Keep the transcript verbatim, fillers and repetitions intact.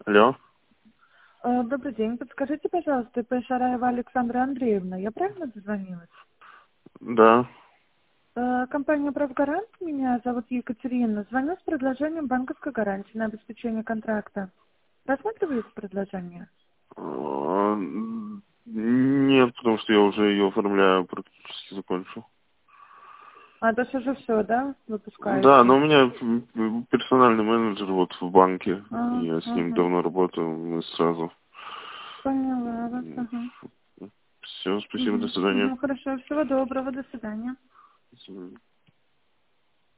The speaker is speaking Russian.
Алло. Э, Добрый день. Подскажите, пожалуйста, П. Шараева Александра Андреевна. Я правильно дозвонилась? Да. Э, Компания «Правгарант». Меня зовут Екатерина. Звоню с предложением банковской гарантии на обеспечение контракта. Рассматриваете предложение? А, Нет, потому что я уже ее оформляю, практически закончил. А, то есть уже все, да, Да, выпускаете? но у меня м, персональный менеджер вот в банке. А, Я с ним ага. давно работаю, мы сразу. Поняла вас, ага. Все, спасибо, до Угу. свидания. Угу, хорошо, всего доброго, до свидания. До свидания.